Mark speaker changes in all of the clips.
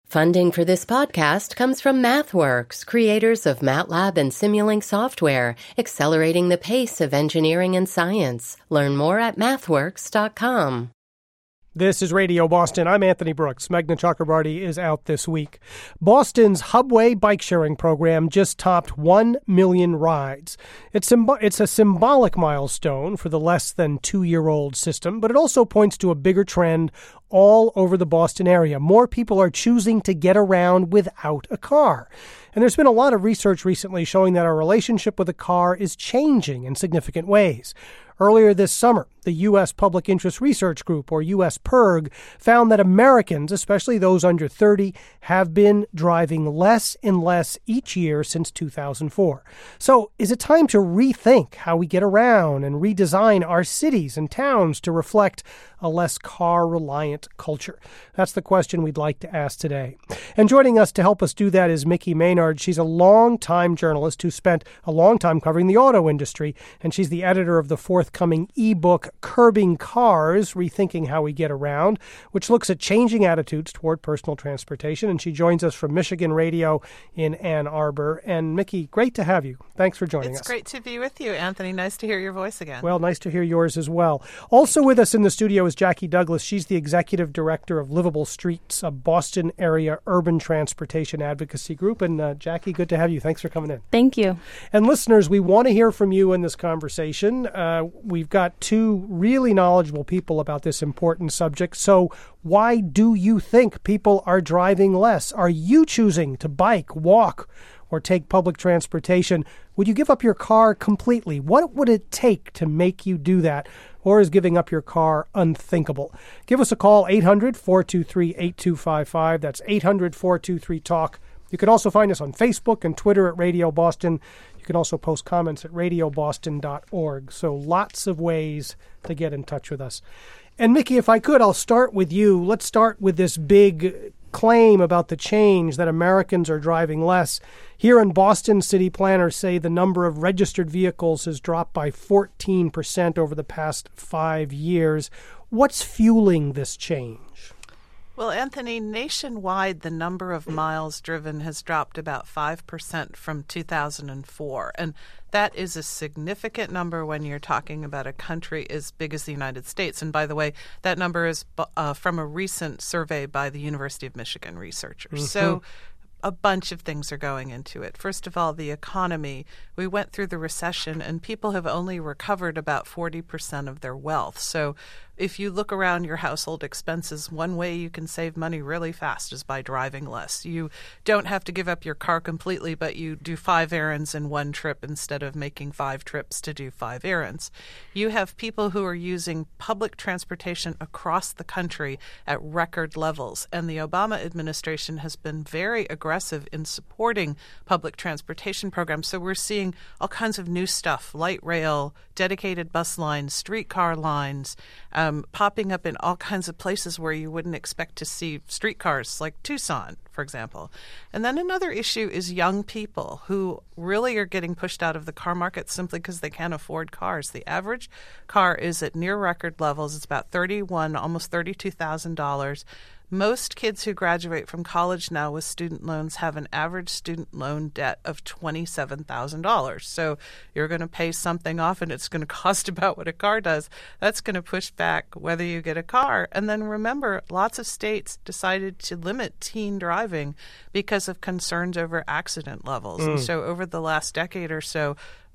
Speaker 1: Funding for this podcast comes from MathWorks, creators of MATLAB and Simulink software, accelerating the pace of engineering and science. Learn more at mathworks.com.
Speaker 2: This is Radio Boston. I'm Anthony Brooks. Meghna Chakrabarty is out this week. Boston's Hubway bike-sharing program just topped 1 million rides. It's a symbolic milestone for the less than 2-year-old system, but it also points to a bigger trend all over the Boston area. More people are choosing to get around without a car. And there's been a lot of research recently showing that our relationship with a car is changing in significant ways. Earlier this summer, the U.S. Public Interest Research Group, or USPIRG, found that Americans, especially those under 30, have been driving less and less each year since 2004. So is it time to rethink how we get around and redesign our cities and towns to reflect a less car-reliant culture? That's the question we'd like to ask today. And joining us to help us do that is Micki Maynard. She's a long-time journalist who spent a long time covering the auto industry, and she's the editor of the forthcoming e-book Curbing Cars, Rethinking How We Get Around, which looks at changing attitudes toward personal transportation. And she joins us from Michigan Radio in Ann Arbor. And Micki, great to have you. Thanks for joining us.
Speaker 3: It's great to be with you, Anthony. Nice to hear your voice again.
Speaker 2: Well, nice to hear yours as well. Also with us in the studio is Jackie Douglas. She's the executive director of Livable Streets, a Boston area urban transportation advocacy group. And Jackie, good to have you. Thanks for coming in.
Speaker 4: Thank you.
Speaker 2: And listeners, we want to hear from you in this conversation. We've got two really knowledgeable people about this important subject. So why do you think people are driving less? Are you choosing to bike, walk, or take public transportation? Would you give up your car completely? What would it take to make you do that? Or is giving up your car unthinkable? Give us a call, 800-423-8255. That's 800-423-TALK. You can also find us on Facebook and Twitter at Radio Boston. You can also post comments at radioboston.org. So lots of ways to get in touch with us. And Micki, if I could, I'll start with you. Let's start with this big claim about the change that Americans are driving less. Here in Boston, city planners say the number of registered vehicles has dropped by 14% over the past 5 years. What's fueling this change?
Speaker 3: Well, Anthony, nationwide, the number of miles driven has dropped about 5% from 2004. And that is a significant number when you're talking about a country as big as the United States. And by the way, that number is from a recent survey by the University of Michigan researchers. Mm-hmm. So a bunch of things are going into it. First of all, the economy. We went through the recession, and people have only recovered about 40% of their wealth. So if you look around your household expenses, one way you can save money really fast is by driving less. You don't have to give up your car completely, but you do 5 errands in one trip instead of making 5 trips to do 5 errands. You have people who are using public transportation across the country at record levels, and the Obama administration has been very aggressive in supporting public transportation programs. So we're seeing all kinds of new stuff, light rail, dedicated bus lines, streetcar lines, popping up in all kinds of places where you wouldn't expect to see streetcars, like Tucson, for example. And then another issue is young people who really are getting pushed out of the car market simply because they can't afford cars. The average car is at near record levels. It's about almost $32,000. Most kids who graduate from college now with student loans have an average student loan debt of $27,000. So you're going to pay something off, and it's going to cost about what a car does. That's going to push back whether you get a car. And then remember, lots of states decided to limit teen driving because of concerns over accident levels. And so over the last decade or so,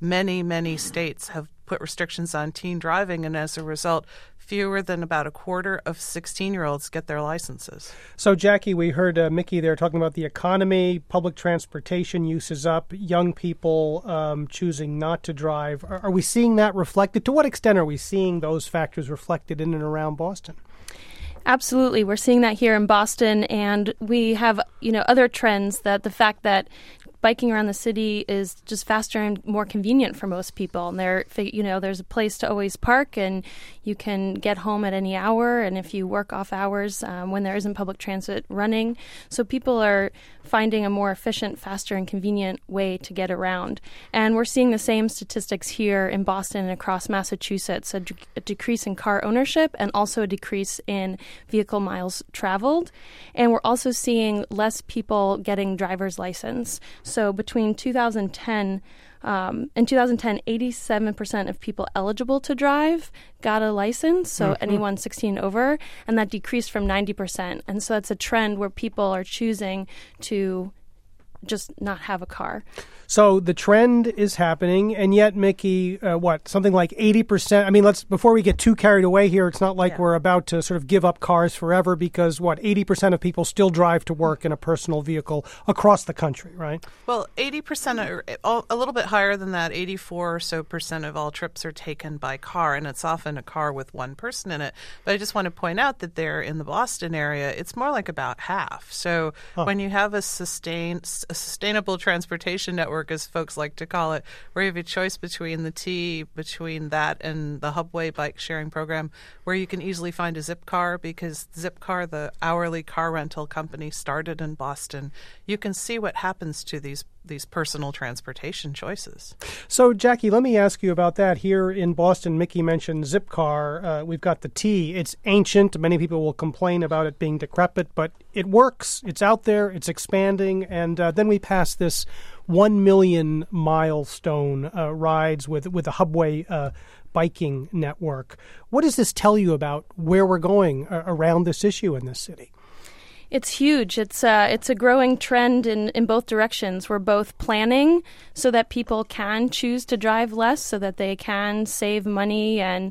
Speaker 3: many states have put restrictions on teen driving, and as a result, fewer than about a quarter of 16-year-olds get their licenses.
Speaker 2: So, Jackie, we heard Micki there talking about the economy, public transportation use is up, young people choosing not to drive. Are we seeing that reflected? To what extent are we seeing those factors reflected in and around Boston?
Speaker 4: Absolutely. We're seeing that here in Boston, and we have, other trends that the fact that biking around the city is just faster and more convenient for most people. And there's a place to always park, and you can get home at any hour. And if you work off hours when there isn't public transit running, so people are finding a more efficient, faster, and convenient way to get around. And we're seeing the same statistics here in Boston and across Massachusetts: a decrease in car ownership and also a decrease in vehicle miles traveled. And we're also seeing less people getting driver's license. So between 2010 in 2010, 87% of people eligible to drive got a license, so anyone 16 over, and that decreased from 90%. And so that's a trend where people are choosing to just not have a car.
Speaker 2: So the trend is happening, and yet, Mickey, something like 80%? I mean, before we get too carried away here, it's not like we're about to sort of give up cars forever, because 80% of people still drive to work in a personal vehicle across the country, right?
Speaker 3: Well, 80%, or a little bit higher than that, 84 or so percent of all trips are taken by car, and it's often a car with one person in it. But I just want to point out that there in the Boston area, it's more like about half. So when you have a sustainable transportation network, as folks like to call it, where you have a choice between that and the Hubway bike sharing program, where you can easily find a Zipcar, because Zipcar, the hourly car rental company, started in Boston. You can see what happens to these personal transportation choices.
Speaker 2: So, Jackie, let me ask you about that. Here in Boston, Mickey mentioned Zipcar. We've got the T. It's ancient. Many people will complain about it being decrepit, but it works. It's out there. It's expanding. And then we pass this 1 million milestone rides with the Hubway biking network. What does this tell you about where we're going around this issue in this city?
Speaker 4: It's huge. It's a growing trend in both directions. We're both planning so that people can choose to drive less, so that they can save money and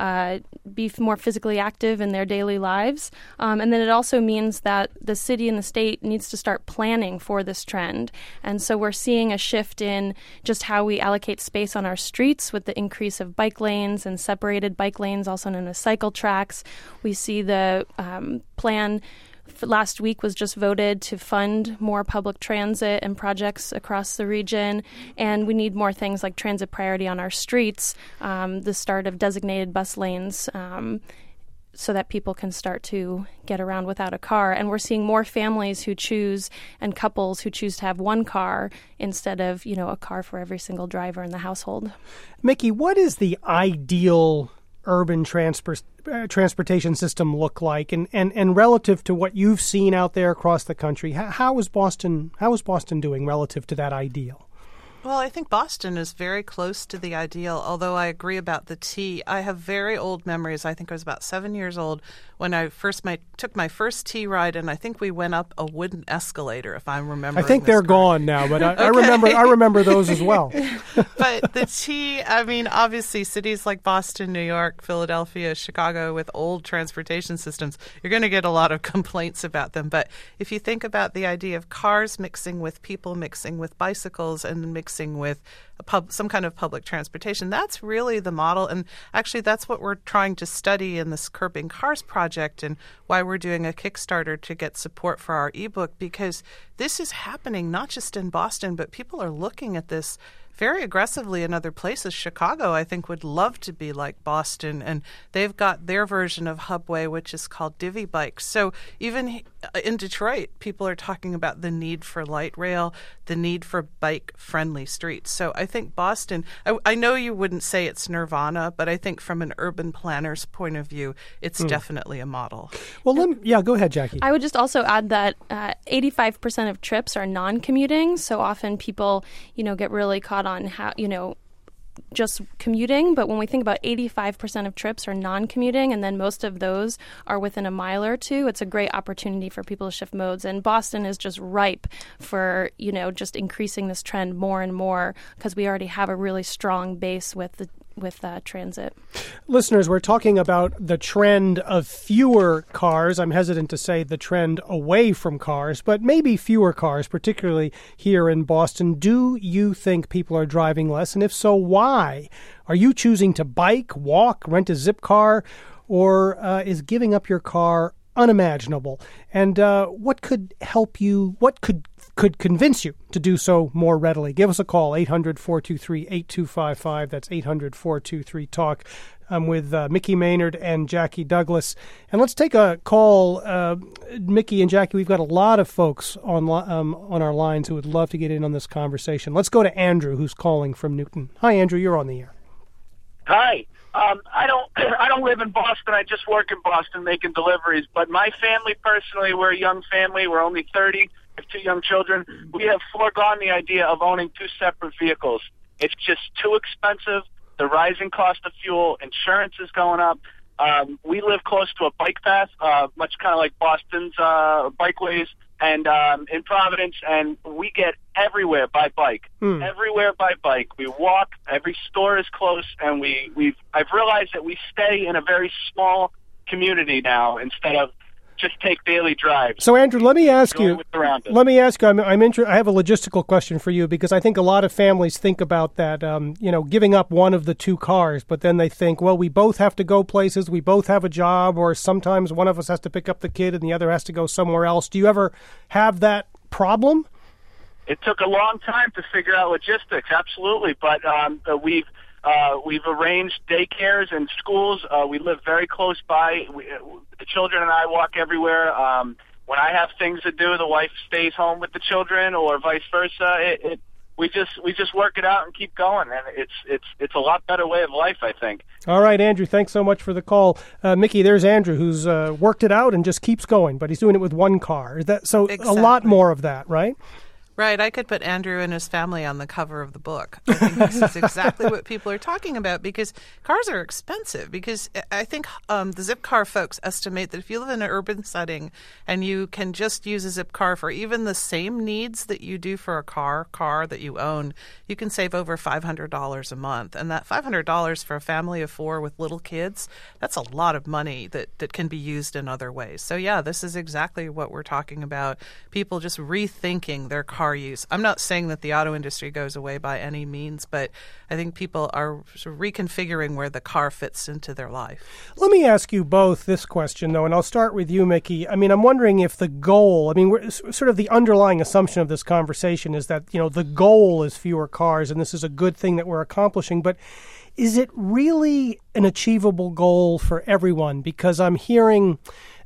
Speaker 4: be more physically active in their daily lives. And then it also means that the city and the state needs to start planning for this trend. And so we're seeing a shift in just how we allocate space on our streets with the increase of bike lanes and separated bike lanes, also known as cycle tracks. We see the plan last week was just voted to fund more public transit and projects across the region, and we need more things like transit priority on our streets, the start of designated bus lanes, so that people can start to get around without a car. And we're seeing more families who choose, and couples who choose to have one car instead of, a car for every single driver in the household.
Speaker 2: Mickey, what is the ideal urban transportation system look like, and relative to what you've seen out there across the country? How is Boston doing relative to that ideal?
Speaker 3: Well, I think Boston is very close to the ideal, although I agree about the T. I have very old memories. I think I was about 7 years old when I took my first T ride, and I think we went up a wooden escalator, if I'm remembering.
Speaker 2: I think they're gone now, but I remember those as well.
Speaker 3: But the T, I mean, obviously cities like Boston, New York, Philadelphia, Chicago, with old transportation systems, you're going to get a lot of complaints about them. But if you think about the idea of cars mixing with people, mixing with bicycles, and mixing with some kind of public transportation, that's really the model. And actually, that's what we're trying to study in this Curbing Cars project, and why we're doing a Kickstarter to get support for our ebook, because this is happening not just in Boston, but people are looking at this very aggressively in other places. Chicago, I think, would love to be like Boston, and they've got their version of Hubway, which is called Divvy Bikes. So even in Detroit, people are talking about the need for light rail, the need for bike-friendly streets. So I think Boston, I know you wouldn't say it's nirvana, but I think from an urban planner's point of view, it's definitely a model.
Speaker 2: Well, go ahead, Jackie.
Speaker 4: I would just also add that 85% of trips are non-commuting, so often people, get really caught on how, just commuting. But when we think about 85% of trips are non-commuting, and then most of those are within a mile or two, it's a great opportunity for people to shift modes. And Boston is just ripe for, just increasing this trend more and more, because we already have a really strong base with transit.
Speaker 2: Listeners, we're talking about the trend of fewer cars. I'm hesitant to say the trend away from cars, but maybe fewer cars, particularly here in Boston. Do you think people are driving less? And if so, why? Are you choosing to bike, walk, rent a Zipcar, or is giving up your car unimaginable. And what could help you, what could convince you to do so more readily? Give us a call, 800-423-8255. That's 800-423-TALK. I'm with Mickey Maynard and Jackie Douglas. And let's take a call. Mickey and Jackie, we've got a lot of folks on our lines who would love to get in on this conversation. Let's go to Andrew, who's calling from Newton. Hi, Andrew. You're on the air.
Speaker 5: Hi. I don't live in Boston. I just work in Boston making deliveries. But my family, personally, we're a young family. We're only 30. We have 2 young children. We have foregone the idea of owning 2 separate vehicles. It's just too expensive. The rising cost of fuel, insurance is going up. We live close to a bike path, much kind of like Boston's bikeways, and in Providence, and we get everywhere by bike. Everywhere by bike. We walk. Every store is close, and I've realized that we stay in a very small community now instead of just take daily drives.
Speaker 2: So, Andrew, let me ask you. I have a logistical question for you, because I think a lot of families think about that, giving up one of the 2 cars, but then they think, well, we both have to go places, we both have a job, or sometimes one of us has to pick up the kid and the other has to go somewhere else. Do you ever have that problem?
Speaker 5: It took a long time to figure out logistics, absolutely, but we've arranged daycares and schools. We live very close by. The children and I walk everywhere. When I have things to do, the wife stays home with the children, or vice versa. We just work it out and keep going, and it's a lot better way of life, I think.
Speaker 2: All right, Andrew, thanks so much for the call. Mickey, there's Andrew, who's worked it out and just keeps going, but he's doing it with 1 car. Exactly. A lot more of that, right?
Speaker 3: Right. I could put Andrew and his family on the cover of the book. I think this is exactly what people are talking about, because cars are expensive. Because I think the Zipcar folks estimate that if you live in an urban setting and you can just use a Zipcar for even the same needs that you do for a car that you own, you can save over $500 a month. And that $500 for a family of 4 with little kids, that's a lot of money that can be used in other ways. So, yeah, this is exactly what we're talking about. People just rethinking their car use. I'm not saying that the auto industry goes away by any means, but I think people are sort of reconfiguring where the car fits into their life.
Speaker 2: Let me ask you both this question, though, and I'll start with you, Mickey. I mean, I'm wondering if the goal, sort of the underlying assumption of this conversation is that, the goal is fewer cars, and this is a good thing that we're accomplishing, but is it really an achievable goal for everyone? Because I'm hearing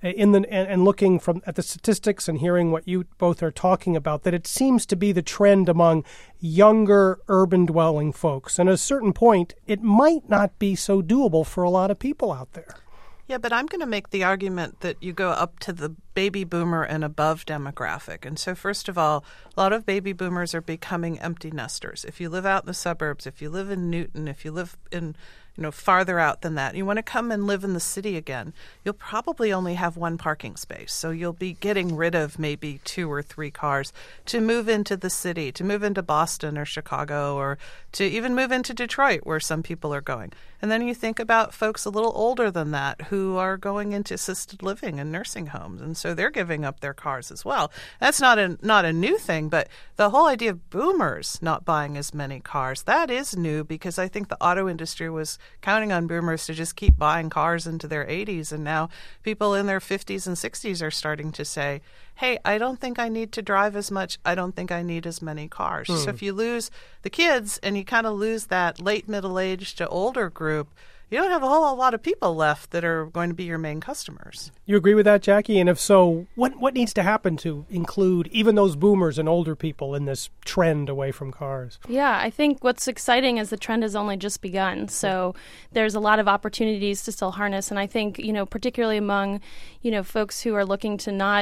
Speaker 2: and looking at the statistics and hearing what you both are talking about, that it seems to be the trend among younger urban dwelling folks. And at a certain point, it might not be so doable for a lot of people out there.
Speaker 3: Yeah, but I'm going to make the argument that you go up to the baby boomer and above demographic. And so, first of all, a lot of baby boomers are becoming empty nesters. If you live out in the suburbs, if you live in Newton, if you live in farther out than that, you want to come and live in the city again, you'll probably only have 1 parking space. So you'll be getting rid of maybe 2 or 3 cars to move into the city, to move into Boston or Chicago, or to even move into Detroit, where some people are going. And then you think about folks a little older than that who are going into assisted living and nursing homes. And so they're giving up their cars as well. That's not a new thing, but the whole idea of boomers not buying as many cars, that is new, because I think the auto industry was counting on boomers to just keep buying cars into their 80s. And now people in their 50s and 60s are starting to say, hey, I don't think I need to drive as much. I don't think I need as many cars. So if you lose the kids and you kind of lose that late middle-aged to older group, you don't have a whole lot of people left that are going to be your main customers.
Speaker 2: You agree with that, Jackie? And if so, what needs to happen to include even those boomers and older people in this trend away from cars?
Speaker 4: Yeah, I think what's exciting is the trend has only just begun. So there's a lot of opportunities to still harness. And I think, particularly among, folks who are looking to not,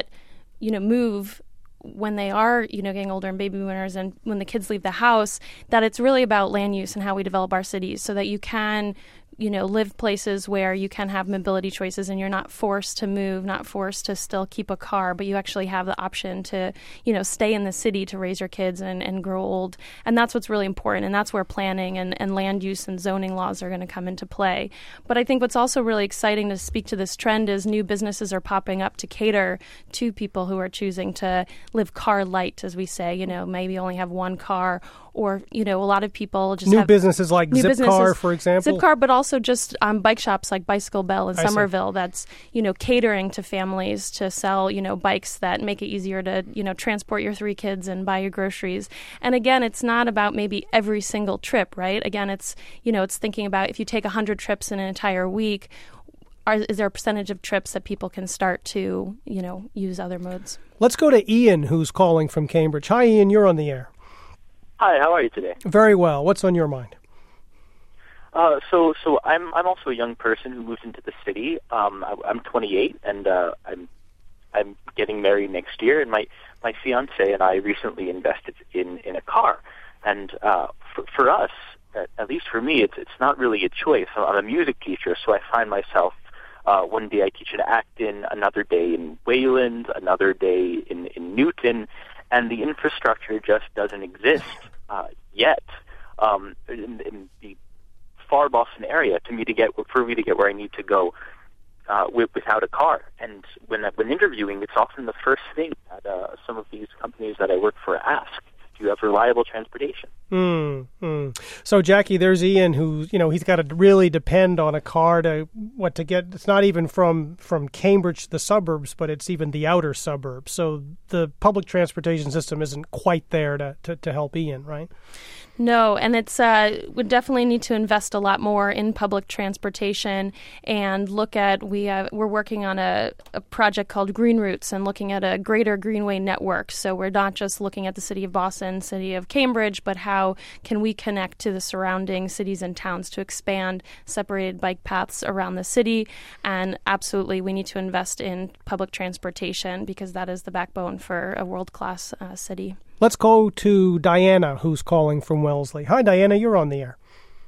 Speaker 4: move when they are, getting older and baby boomers, and when the kids leave the house, that it's really about land use and how we develop our cities so that you can live places where you can have mobility choices and you're not forced to move, not forced to still keep a car, but you actually have the option to, stay in the city to raise your kids and grow old. And that's what's really important. And that's where planning and land use and zoning laws are going to come into play. But I think what's also really exciting to speak to this trend is new businesses are popping up to cater to people who are choosing to live car light, as we say, maybe only have 1 car, or, a lot of people just
Speaker 2: have businesses like Zipcar, for example.
Speaker 4: Zipcar, but also also just bike shops like Bicycle Bell in Somerville that's, catering to families to sell, bikes that make it easier to, transport your 3 kids and buy your groceries. And again, it's not about maybe every single trip, right? Again, it's, it's thinking about if you take 100 trips in an entire week, is there a percentage of trips that people can start to, use other modes?
Speaker 2: Let's go to Ian, who's calling from Cambridge. Hi, Ian. You're on the air.
Speaker 6: Hi. How are you today?
Speaker 2: Very well. What's on your mind?
Speaker 6: So I'm also a young person who moved into the city. I'm 28, and I'm getting married next year. And my fiance and I recently invested in a car. And for us, at least for me, it's not really a choice. I'm a music teacher, so I find myself. One day I teach in Acton, another day in Wayland, another day in Newton, and the infrastructure just doesn't exist yet in the far Boston area for me to get where I need to go without a car. And when interviewing, it's often the first thing that some of these companies that I work for ask. Do you have reliable transportation?
Speaker 2: So, Jackie, there's Ian who, he's got to really depend on a car to get. It's not even from Cambridge to the suburbs, but it's even the outer suburbs. So the public transportation system isn't quite there to help Ian, right?
Speaker 4: No, and it's we definitely need to invest a lot more in public transportation and look at we're working on a project called Green Routes and looking at a greater greenway network. So we're not just looking at the city of Boston, city of Cambridge, but how can we connect to the surrounding cities and towns to expand separated bike paths around the city. And absolutely, we need to invest in public transportation because that is the backbone for a world-class city.
Speaker 2: Let's go to Diana, who's calling from Wellesley. Hi, Diana. You're on the air.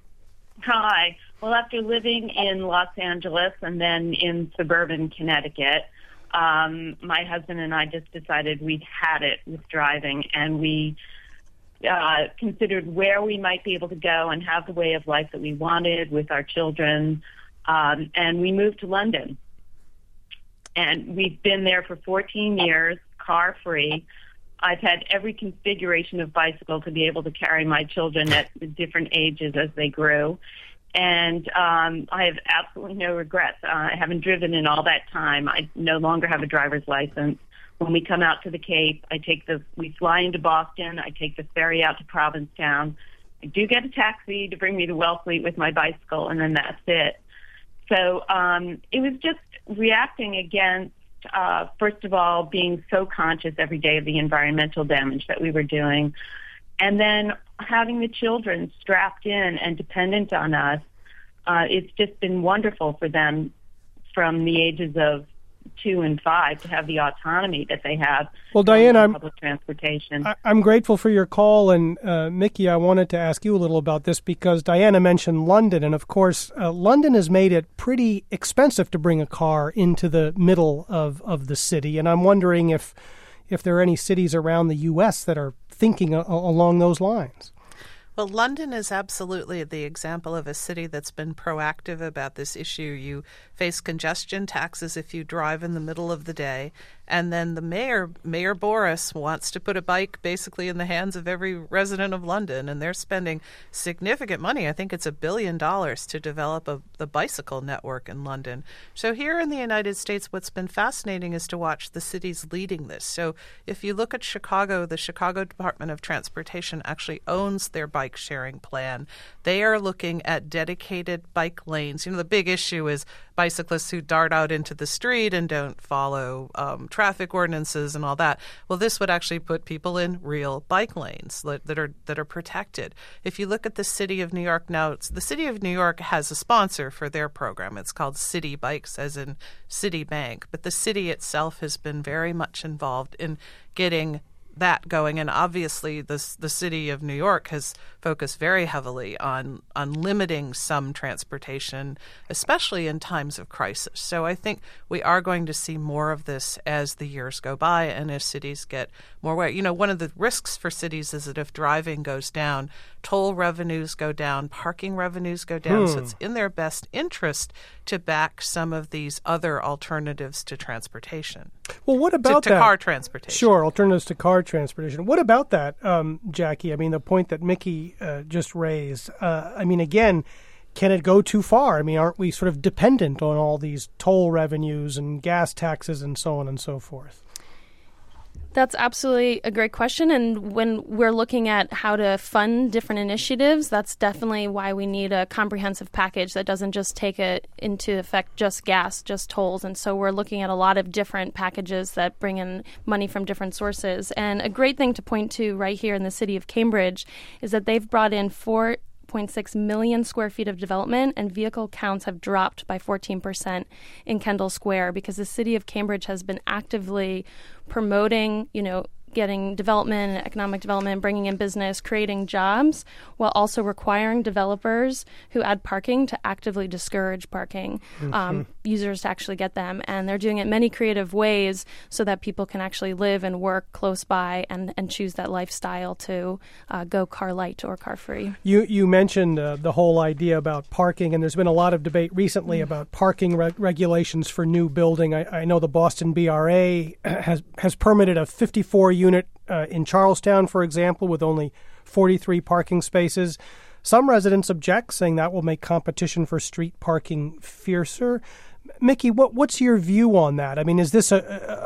Speaker 7: Hi. Well, after living in Los Angeles and then in suburban Connecticut, my husband and I just decided we'd had it with driving, and we considered where we might be able to go and have the way of life that we wanted with our children, and we moved to London. And we've been there for 14 years, car-free. I've had every configuration of bicycle to be able to carry my children at different ages as they grew. And I have absolutely no regrets. I haven't driven in all that time. I no longer have a driver's license. When we come out to the Cape, we fly into Boston. I take the ferry out to Provincetown. I do get a taxi to bring me to Wellfleet with my bicycle, and then that's it. So it was just reacting against, first of all, being so conscious every day of the environmental damage that we were doing, and then having the children strapped in and dependent on us. It's just been wonderful for them from the ages of 2 and 5 to have the autonomy that they have.
Speaker 2: Well, Diane,
Speaker 7: public transportation.
Speaker 2: I'm grateful for your call, and Mickey, I wanted to ask you a little about this because Diana mentioned London, and of course, London has made it pretty expensive to bring a car into the middle of the city, and I'm wondering if there are any cities around the U.S. that are thinking along those lines.
Speaker 3: Well, London is absolutely the example of a city that's been proactive about this issue. You face congestion taxes if you drive in the middle of the day. And then the Mayor Boris, wants to put a bike basically in the hands of every resident of London. And they're spending significant money. I think it's $1 billion to develop the bicycle network in London. So here in the United States, what's been fascinating is to watch the cities leading this. So if you look at Chicago, the Chicago Department of Transportation actually owns their bike sharing plan. They are looking at dedicated bike lanes. The big issue is bicyclists who dart out into the street and don't follow traffic ordinances and all that. Well, this would actually put people in real bike lanes that are protected. If you look at the city of New York now, the city of New York has a sponsor for their program. It's called City Bikes, as in Citibank. But the city itself has been very much involved in getting that going, and obviously the city of New York has focused very heavily on limiting some transportation, especially in times of crisis. So I think we are going to see more of this as the years go by and as cities get more aware. One of the risks for cities is that if driving goes down, toll revenues go down, parking revenues go down. So it's in their best interest to back some of these other alternatives to transportation.
Speaker 2: Well, what about
Speaker 3: to
Speaker 2: that?
Speaker 3: Car transportation.
Speaker 2: Sure, alternatives to car transportation. What about that, Jackie? I mean, the point that Mickey just raised. Again, can it go too far? I mean, aren't we sort of dependent on all these toll revenues and gas taxes and so on and so forth?
Speaker 4: That's absolutely a great question. And when we're looking at how to fund different initiatives, that's definitely why we need a comprehensive package that doesn't just take it into effect just gas, just tolls. And so we're looking at a lot of different packages that bring in money from different sources. And a great thing to point to right here in the city of Cambridge is that they've brought in 4.6 million square feet of development, and vehicle counts have dropped by 14% in Kendall Square because the city of Cambridge has been actively promoting, getting development and economic development, bringing in business, creating jobs, while also requiring developers who add parking to actively discourage parking, users to actually get them. And they're doing it in many creative ways so that people can actually live and work close by and choose that lifestyle to go car light or car free.
Speaker 2: You mentioned the whole idea about parking, and there's been a lot of debate recently about parking regulations for new building. I know the Boston BRA has permitted a 54-unit in Charlestown, for example, with only 43 parking spaces. Some residents object, saying that will make competition for street parking fiercer. Mickey, what's your view on that? I mean, is this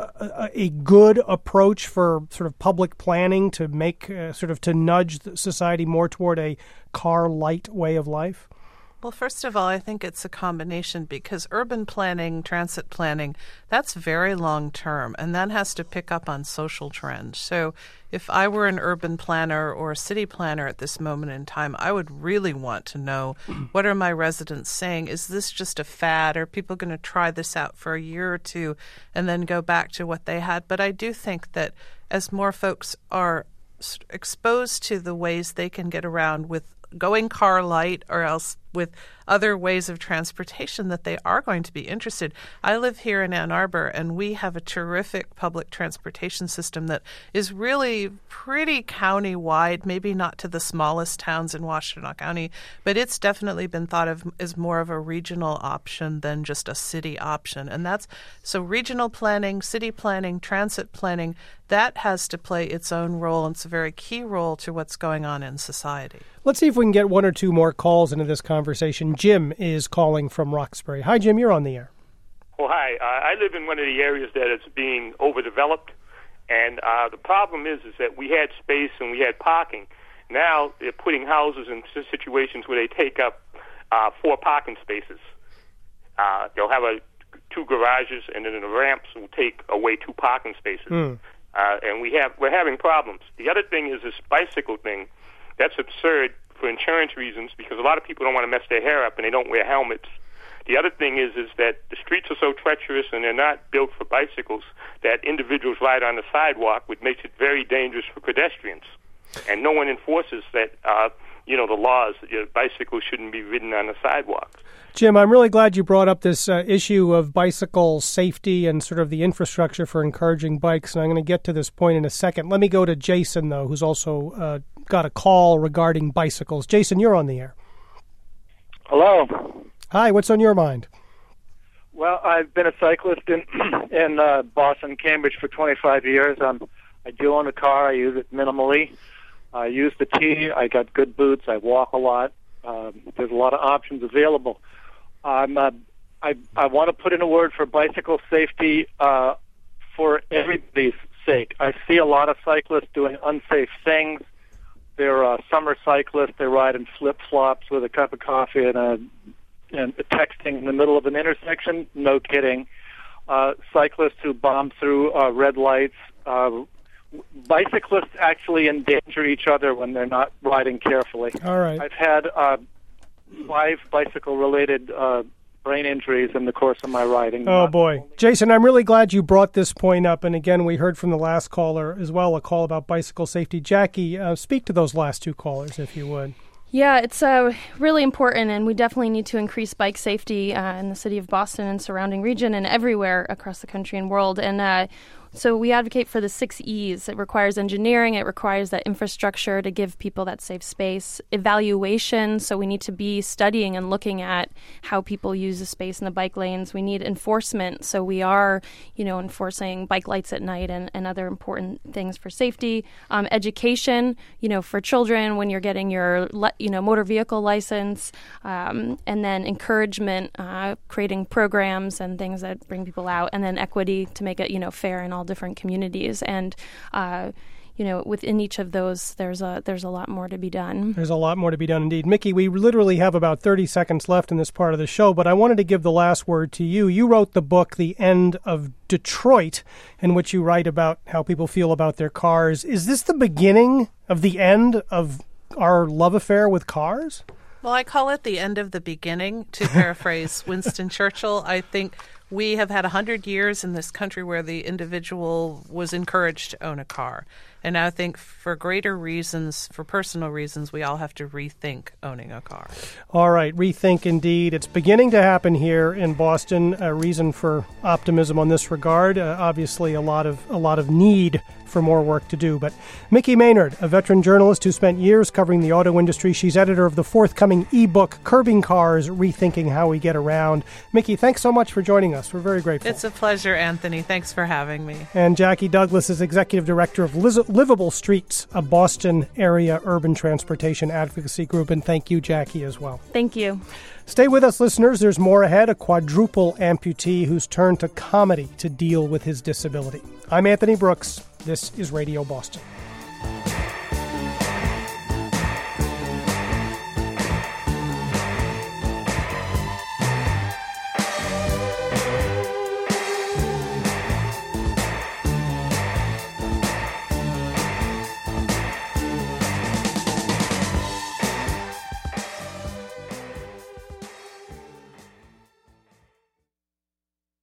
Speaker 2: a good approach for sort of public planning to make to nudge society more toward a car light way of life?
Speaker 3: Well, first of all, I think it's a combination because urban planning, transit planning, that's very long term, and that has to pick up on social trends. So if I were an urban planner or a city planner at this moment in time, I would really want to know, what are my residents saying? Is this just a fad? Are people going to try this out for a year or two and then go back to what they had? But I do think that as more folks are exposed to the ways they can get around with going car light or else with other ways of transportation, that they are going to be interested. I live here in Ann Arbor, and we have a terrific public transportation system that is really pretty county-wide, maybe not to the smallest towns in Washtenaw County, but it's definitely been thought of as more of a regional option than just a city option. And that's so regional planning, city planning, transit planning, that has to play its own role, and it's a very key role to what's going on in society.
Speaker 2: Let's see if we can get one or two more calls into this conversation. Jim is calling from Roxbury. Hi, Jim. You're on the air.
Speaker 8: Well, hi. I live in one of the areas that is being overdeveloped, and the problem is that we had space and we had parking. Now they're putting houses in situations where they take up 4 parking spaces. They'll have 2 garages, and then the ramps will take away 2 parking spaces. And we're having problems. The other thing is this bicycle thing. That's absurd for insurance reasons because a lot of people don't want to mess their hair up and they don't wear helmets. The other thing is that the streets are so treacherous and they're not built for bicycles that individuals ride on the sidewalk, which makes it very dangerous for pedestrians. And no one enforces that, the laws. Bicycles shouldn't be ridden on the sidewalk.
Speaker 2: Jim, I'm really glad you brought up this issue of bicycle safety and sort of the infrastructure for encouraging bikes, and I'm going to get to this point in a second. Let me go to Jason, though, who's also got a call regarding bicycles. Jason, you're on the air.
Speaker 9: Hello.
Speaker 2: Hi, what's on your mind?
Speaker 9: Well, I've been a cyclist in Boston, Cambridge for 25 years. I do own a car. I use it minimally. I use the T. I got good boots. I walk a lot. There's a lot of options available. I want to put in a word for bicycle safety for everybody's sake. I see a lot of cyclists doing unsafe things. They're summer cyclists. They ride in flip-flops with a cup of coffee and texting in the middle of an intersection. No kidding. Cyclists who bomb through red lights. Bicyclists actually endanger each other when they're not riding carefully.
Speaker 2: All right.
Speaker 9: I've had 5 bicycle-related brain injuries in the course of my riding.
Speaker 2: Oh, boy. Jason, I'm really glad you brought this point up. And again, we heard from the last caller as well, a call about bicycle safety. Jackie, speak to those last 2 callers, if you would.
Speaker 4: Yeah, it's really important, and we definitely need to increase bike safety in the city of Boston and surrounding region and everywhere across the country and world. And So we advocate for the 6 E's. It requires engineering. It requires that infrastructure to give people that safe space. Evaluation. So we need to be studying and looking at how people use the space in the bike lanes. We need enforcement. So we are, enforcing bike lights at night and other important things for safety. Education, for children when you're getting your, motor vehicle license. And then encouragement, creating programs and things that bring people out. And then equity to make it, fair in all different communities. And, within each of those, there's a lot more to be done.
Speaker 2: There's a lot more to be done indeed. Mickey, we literally have about 30 seconds left in this part of the show, but I wanted to give the last word to you. You wrote the book, The End of Detroit, in which you write about how people feel about their cars. Is this the beginning of the end of our love affair with cars?
Speaker 3: Well, I call it the end of the beginning, to paraphrase Winston Churchill. I think we have had 100 years in this country where the individual was encouraged to own a car. And I think for greater reasons, for personal reasons, we all have to rethink owning a car.
Speaker 2: All right, rethink indeed. It's beginning to happen here in Boston. A reason for optimism on this regard. Obviously, a lot of need for more work to do. But Mickey Maynard, a veteran journalist who spent years covering the auto industry, she's editor of the forthcoming ebook, Curbing Cars, Rethinking How We Get Around. Mickey, thanks so much for joining us. We're very grateful.
Speaker 3: It's a pleasure, Anthony. Thanks for having me.
Speaker 2: And Jackie Douglas is executive director of Livable Streets, a Boston area urban transportation advocacy group. And thank you, Jackie, as well.
Speaker 4: Thank you.
Speaker 2: Stay with us, listeners. There's more ahead. A quadruple amputee who's turned to comedy to deal with his disability. I'm Anthony Brooks. This is Radio Boston.